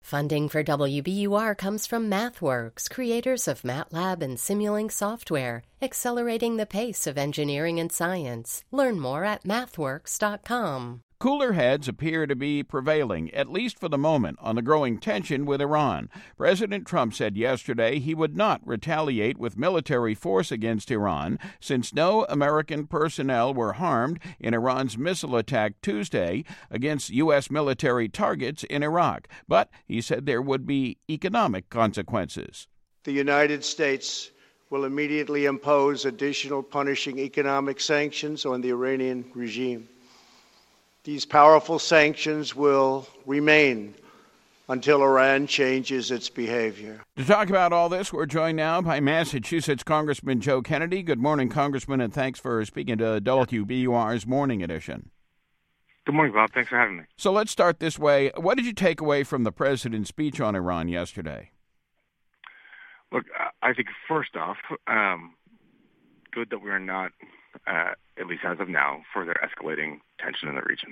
Funding for WBUR comes from MathWorks, creators of MATLAB and Simulink software, accelerating the pace of engineering and science. Learn more at mathworks.com. Cooler heads appear to be prevailing, at least for the moment, on the growing tension with Iran. President Trump said yesterday he would not retaliate with military force against Iran, since no American personnel were harmed in Iran's missile attack Tuesday against U.S. military targets in Iraq. But he said there would be economic consequences. The United States will immediately impose additional punishing economic sanctions on the Iranian regime. These powerful sanctions will remain until Iran changes its behavior. To talk about all this, we're joined now by Massachusetts Congressman Joe Kennedy. Good morning, Congressman, and thanks for speaking to WBUR's Morning Edition. Good morning, Bob. Thanks for having me. So let's start this way. What did you take away from the president's speech on Iran yesterday? Look, I think first off, good that we're not, at least as of now, further escalating tension in the region.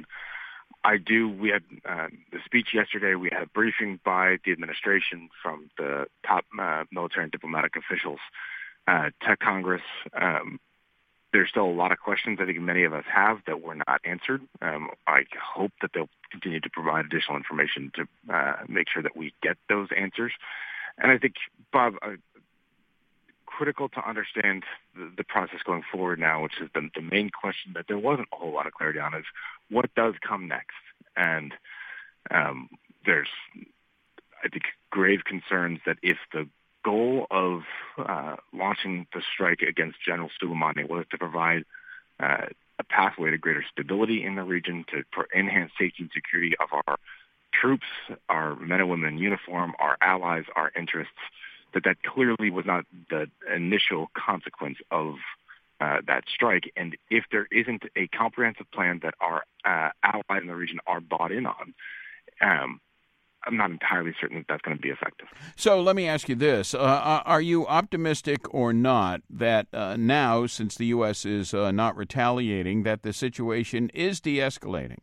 We had the speech yesterday. We had a briefing by the administration from the top military and diplomatic officials to Congress. There's still a lot of questions I think many of us have that were not answered. I hope that they'll continue to provide additional information to make sure that we get those answers. And I think, Bob, critical to understand the process going forward now, which is the main question that there wasn't a whole lot of clarity on, is what does come next? And there's, I think, grave concerns that if the goal of launching the strike against General Soleimani was to provide a pathway to greater stability in the region, for enhanced safety and security of our troops, our men and women in uniform, our allies, our interests, that clearly was not the initial consequence of that strike. And if there isn't a comprehensive plan that our allies in the region are bought in on, I'm not entirely certain that that's going to be effective. So let me ask you this. Are you optimistic or not that now, since the U.S. is not retaliating, that the situation is de-escalating?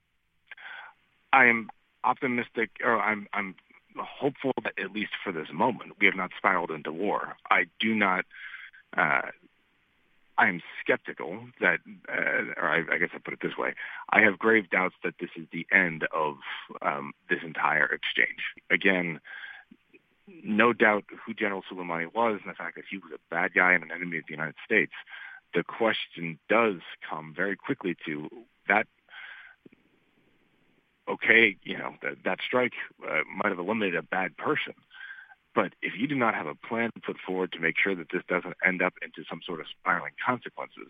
I am optimistic, or I'm hopeful that at least for this moment, we have not spiraled into war. I do not, I am skeptical that, or I guess I'll put it this way, I have grave doubts that this is the end of this entire exchange. Again, no doubt who General Soleimani was and the fact that he was a bad guy and an enemy of the United States. The question does come very quickly to that. Okay, that strike might have eliminated a bad person, but if you do not have a plan put forward to make sure that this doesn't end up into some sort of spiraling consequences,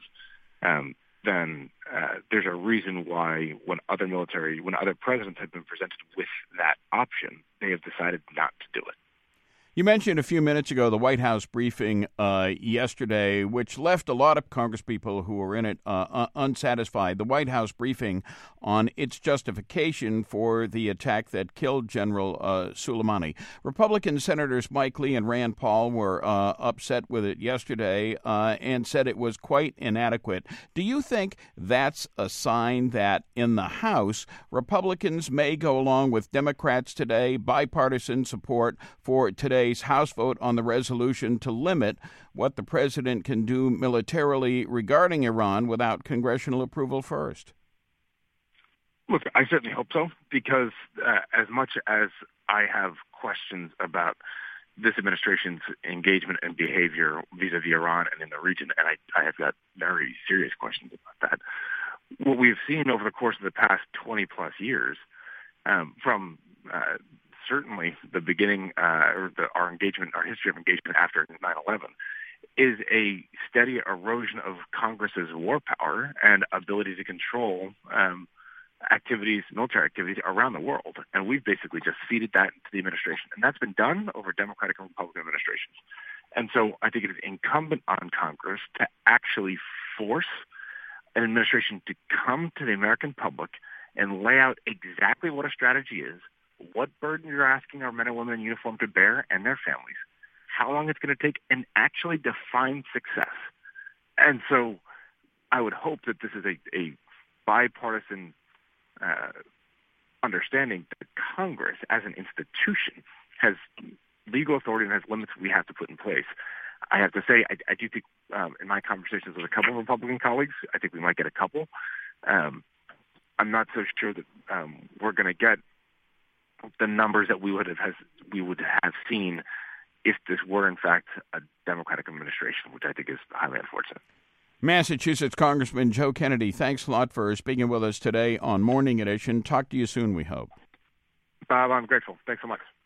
then there's a reason why when other presidents have been presented with that option, they have decided not to do it. You mentioned a few minutes ago the White House briefing yesterday, which left a lot of congresspeople who were in it unsatisfied. The White House briefing on its justification for the attack that killed General Soleimani. Republican Senators Mike Lee and Rand Paul were upset with it yesterday and said it was quite inadequate. Do you think that's a sign that in the House, Republicans may go along with Democrats today, bipartisan support for today's House vote on the resolution to limit what the president can do militarily regarding Iran without congressional approval first? Look, I certainly hope so, because as much as I have questions about this administration's engagement and behavior vis-a-vis Iran and in the region, and I have got very serious questions about that, what we've seen over the course of the past 20-plus years from certainly the beginning, our history of engagement after 9/11, is a steady erosion of Congress's war power and ability to control military activities around the world. And we've basically just ceded that to the administration. And that's been done over Democratic and Republican administrations. And so I think it is incumbent on Congress to actually force an administration to come to the American public and lay out exactly what a strategy is, what burden you're asking our men and women in uniform to bear and their families, how long it's going to take, and actually define success. And so I would hope that this is a bipartisan understanding that Congress, as an institution, has legal authority and has limits we have to put in place. I have to say, I do think in my conversations with a couple of Republican colleagues, I think we might get a couple. I'm not so sure that we're going to get the numbers that we would have seen if this were, in fact, a Democratic administration, which I think is highly unfortunate. Massachusetts Congressman Joe Kennedy, thanks a lot for speaking with us today on Morning Edition. Talk to you soon, we hope. Bob, I'm grateful. Thanks so much.